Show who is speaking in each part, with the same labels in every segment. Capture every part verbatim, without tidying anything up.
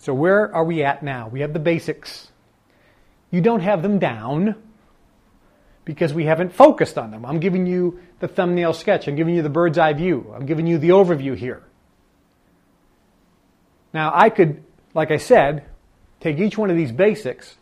Speaker 1: So where are we at now? We have the basics. You don't have them down because we haven't focused on them. I'm giving you the thumbnail sketch. I'm giving you the bird's eye view. I'm giving you the overview here. Now, I could, like I said, take each one of these basics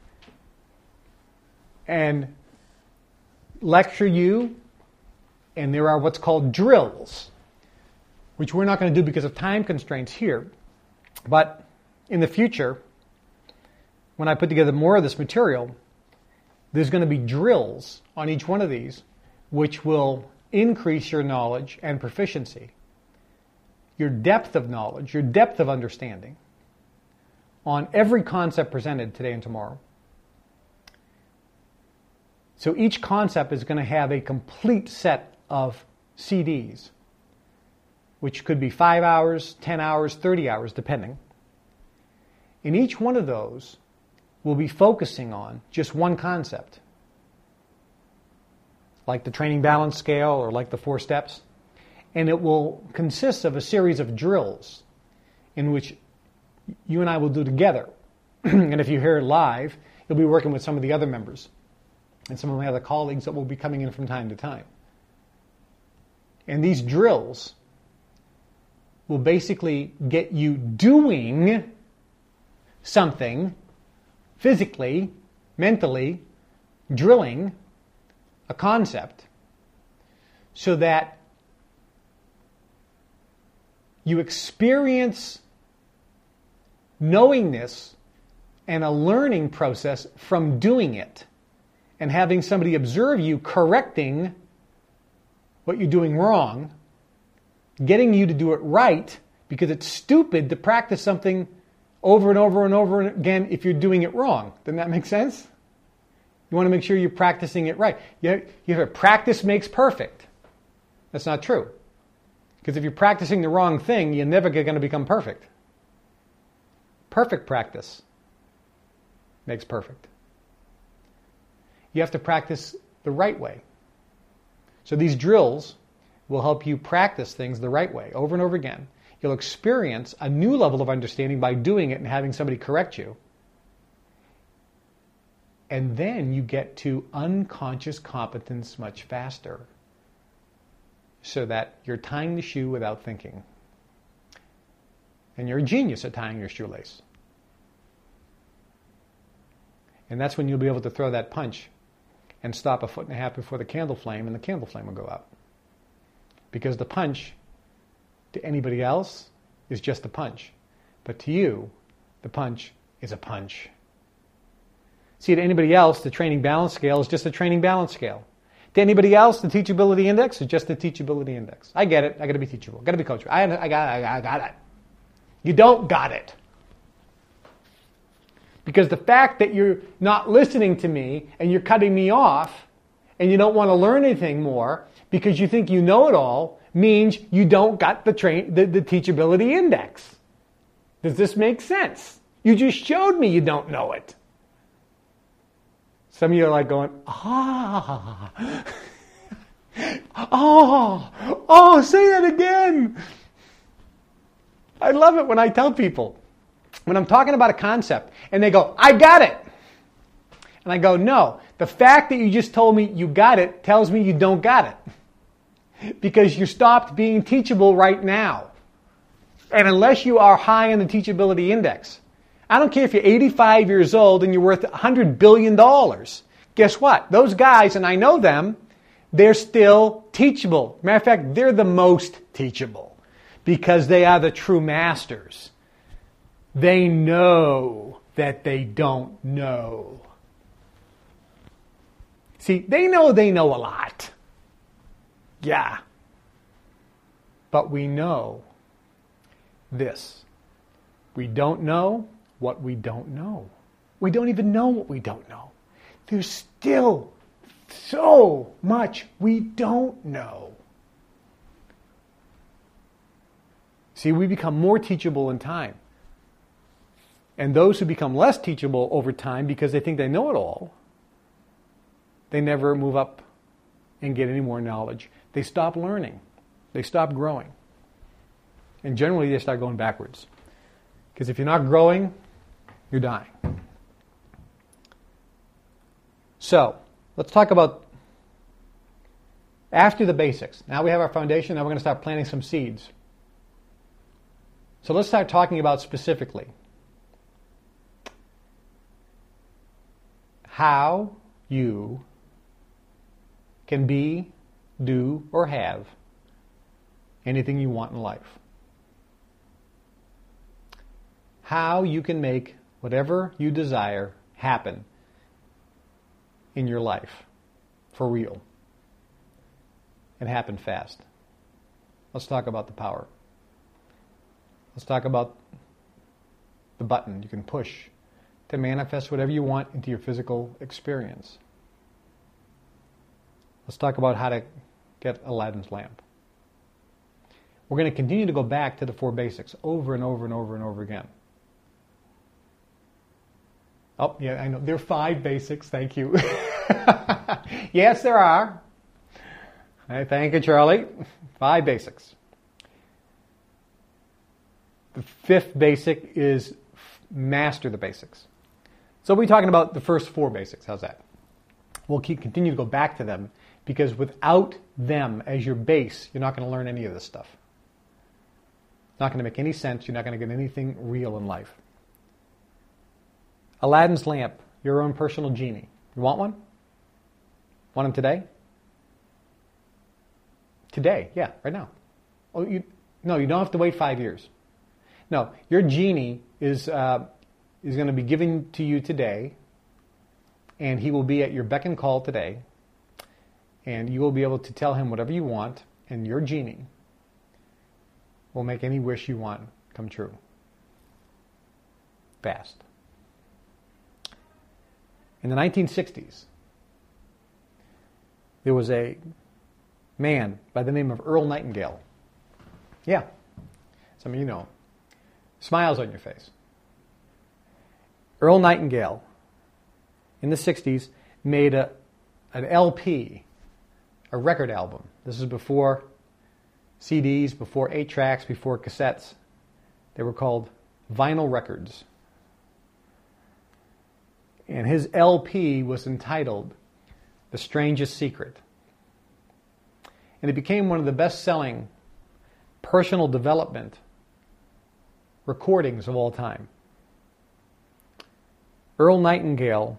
Speaker 1: and lecture you, and there are what's called drills, which we're not going to do because of time constraints here. But in the future, when I put together more of this material, there's going to be drills on each one of these, which will increase your knowledge and proficiency, your depth of knowledge, your depth of understanding on every concept presented today and tomorrow. So each concept is going to have a complete set of C Ds, which could be five hours, ten hours, thirty hours, depending. And each one of those will be focusing on just one concept, like the training balance scale or like the four steps. And it will consist of a series of drills in which you and I will do together. And if you hear it live, you'll be working with some of the other members and some of my other colleagues that will be coming in from time to time. And these drills will basically get you doing something physically, mentally, drilling a concept so that you experience knowingness and a learning process from doing it and having somebody observe you correcting what you're doing wrong, getting you to do it right, because it's stupid to practice something over and over and over again if you're doing it wrong. Doesn't that make sense? You want to make sure you're practicing it right. You have, practice makes perfect. That's not true. Because if you're practicing the wrong thing, you're never going to become perfect. Perfect practice makes perfect. You have to practice the right way. So these drills will help you practice things the right way over and over again. You'll experience a new level of understanding by doing it and having somebody correct you. And then you get to unconscious competence much faster, so that you're tying the shoe without thinking. And you're a genius at tying your shoelace. And that's when you'll be able to throw that punch and stop a foot and a half before the candle flame, and the candle flame will go out. Because the punch to anybody else is just a punch. But to you, the punch is a punch. See, to anybody else, the training balance scale is just a training balance scale. To anybody else, the teachability index is just the teachability index. I get it. I got to be teachable. Got to be coachable. I, I, got, I, I got it. You don't got it. Because the fact that you're not listening to me and you're cutting me off and you don't want to learn anything more because you think you know it all means you don't got the, train, the, the teachability index. Does this make sense? You just showed me you don't know it. Some of you are like going, ah, oh, oh, say that again. I love it when I tell people, when I'm talking about a concept, and they go, I got it. And I go, no, the fact that you just told me you got it tells me you don't got it. Because you stopped being teachable right now. And unless you are high in the teachability index, I don't care if you're eighty-five years old and you're worth one hundred billion dollars. Guess what? Those guys, and I know them, they're still teachable. Matter of fact, they're the most teachable because they are the true masters. They know that they don't know. See, they know they know a lot. Yeah. But we know this. We don't know what we don't know. We don't even know what we don't know. There's still so much we don't know. See, we become more teachable in time. And those who become less teachable over time because they think they know it all, they never move up and get any more knowledge. They stop learning. They stop growing. And generally they start going backwards. Because if you're not growing, you're dying. So, let's talk about after the basics. Now we have our foundation, now we're going to start planting some seeds. So let's start talking about specifically how you can be, do, or have anything you want in life. How you can make whatever you desire happen in your life for real and happen fast. Let's talk about the power. Let's talk about the button you can push to manifest whatever you want into your physical experience. Let's talk about how to get Aladdin's lamp. We're going to continue to go back to the four basics over and over and over and over again. Oh, yeah, I know. There are five basics. Thank you. Yes, there are. Hey, thank you, Charlie. Five basics. The fifth basic is master the basics. So we're talking about the first four basics. How's that? We'll keep continue to go back to them because without them as your base, you're not going to learn any of this stuff. It's not going to make any sense. You're not going to get anything real in life. Aladdin's lamp, your own personal genie. You want one? Want him today? Today, yeah, right now. Oh, you no, you don't have to wait five years. No, your genie is uh, is going to be given to you today, and he will be at your beck and call today, and you will be able to tell him whatever you want, and your genie will make any wish you want come true. Fast. In the nineteen sixties, there was a man by the name of Earl Nightingale. Yeah, some of you know. Smiles on your face. Earl Nightingale, in the sixties, made a, an L P, a record album. This is before C Ds, before eight tracks, before cassettes. They were called vinyl records. And his L P was entitled The Strangest Secret. And it became one of the best-selling personal development recordings of all time. Earl Nightingale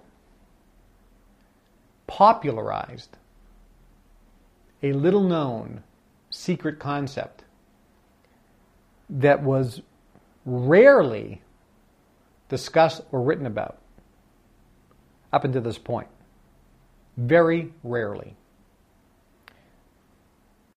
Speaker 1: popularized a little-known secret concept that was rarely discussed or written about up until this point. Very rarely.